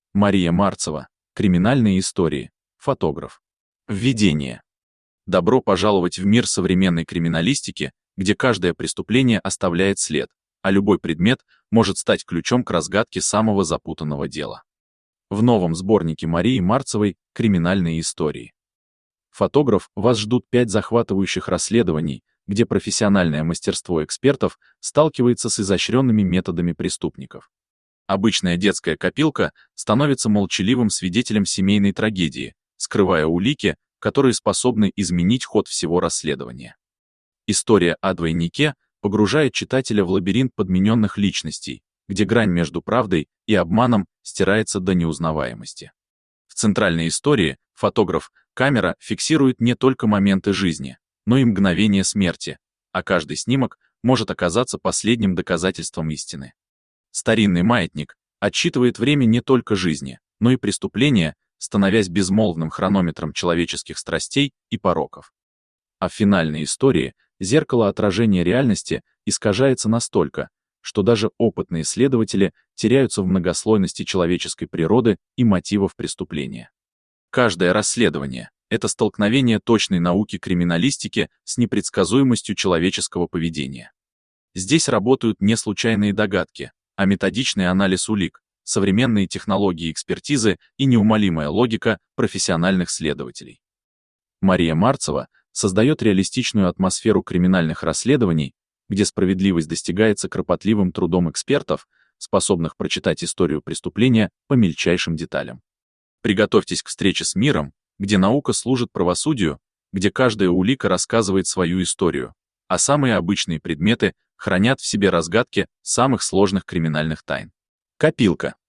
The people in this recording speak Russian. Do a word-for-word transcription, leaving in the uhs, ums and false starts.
Мария Марцева. Криминальные истории. Фотограф. Введение. Добро пожаловать в мир современной криминалистики, где каждое преступление оставляет след, а любой предмет может стать ключом к разгадке самого запутанного дела. В новом сборнике Марии Марцевой «Криминальные истории». Фотограф, вас ждут пять захватывающих расследований, где профессиональное мастерство экспертов сталкивается с изощренными методами преступников. Обычная детская копилка становится молчаливым свидетелем семейной трагедии, скрывая улики, которые способны изменить ход всего расследования. История о двойнике погружает читателя в лабиринт подмененных личностей, где грань между правдой и обманом стирается до неузнаваемости. В центральной истории фотограф-камера фиксирует не только моменты жизни, но и мгновения смерти, а каждый снимок может оказаться последним доказательством истины. Старинный маятник отсчитывает время не только жизни, но и преступления, становясь безмолвным хронометром человеческих страстей и пороков. А в финальной истории зеркало отражения реальности искажается настолько, что даже опытные следователи теряются в многослойности человеческой природы и мотивов преступления. Каждое расследование — это столкновение точной науки криминалистики с непредсказуемостью человеческого поведения. Здесь работают не случайные догадки, а методичный анализ улик, современные технологии экспертизы и неумолимая логика профессиональных следователей. Мария Марцева создает реалистичную атмосферу криминальных расследований, где справедливость достигается кропотливым трудом экспертов, способных прочитать историю преступления по мельчайшим деталям. Приготовьтесь к встрече с миром, где наука служит правосудию, где каждая улика рассказывает свою историю, а самые обычные предметы хранят в себе разгадки самых сложных криминальных тайн. Копилка.